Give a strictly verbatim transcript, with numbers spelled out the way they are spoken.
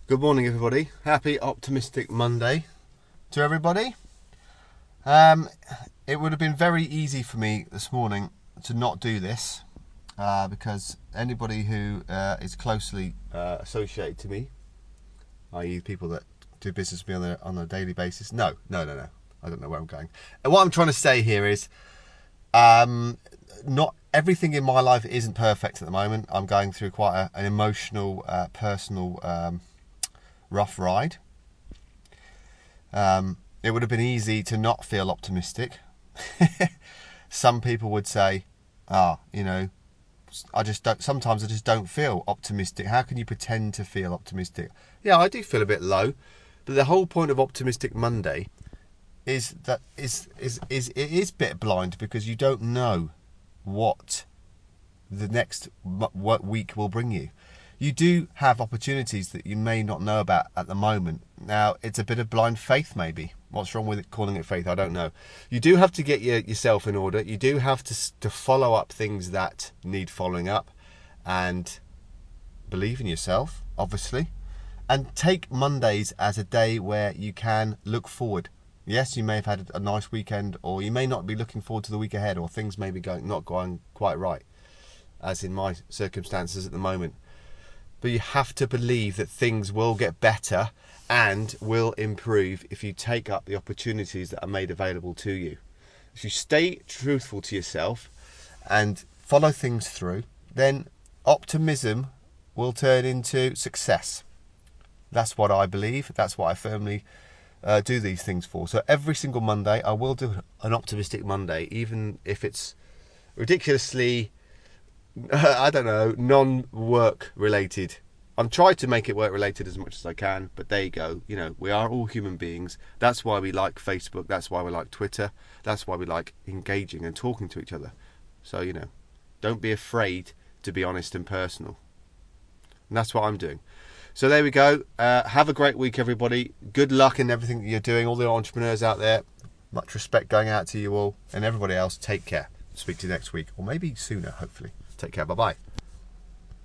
Good morning, everybody. Happy optimistic Monday to everybody. Um, it would have been very easy for me this morning to not do this uh, because anybody who uh, is closely uh, associated to me, that is people that do business with me on a, on a daily basis, no, no, no, no. I don't know where I'm going. And what I'm trying to say here is um, not everything in my life isn't perfect at the moment. I'm going through quite a, an emotional, uh, personal, um, rough ride. Um, it would have been easy to not feel optimistic. Some people would say, ah, you know, I just don't, sometimes I just don't feel optimistic. How can you pretend to feel optimistic? Yeah, I do feel a bit low, but the whole point of Optimistic Monday is that is is is it is a bit blind because you don't know what the next what week will bring you. You do have opportunities that you may not know about at the moment. Now, it's a bit of blind faith, maybe. What's wrong with it, calling it faith? I don't know. You do have to get your, yourself in order. You do have to to follow up things that need following up, and believe in yourself, obviously, and take Mondays as a day where you can look forward. Yes, you may have had a nice weekend, or you may not be looking forward to the week ahead, or things may be going not going quite right, as in my circumstances at the moment. But you have to believe that things will get better and will improve if you take up the opportunities that are made available to you. If you stay truthful to yourself and follow things through, then optimism will turn into success. That's what I believe. That's what I firmly uh, do these things for. So every single Monday, I will do an optimistic Monday, even if it's ridiculously, I don't know, non-work related. I'm trying to make it work related as much as I can, but there you go. You know, we are all human beings. That's why we like Facebook. That's why we like Twitter. That's why we like engaging and talking to each other. So, you know, don't be afraid to be honest and personal. And that's what I'm doing. So there we go. Uh, have a great week, everybody. Good luck in everything that you're doing. All the entrepreneurs out there, much respect going out to you all. And everybody else, take care. Speak to you next week, or maybe sooner, hopefully. Take care. Bye-bye.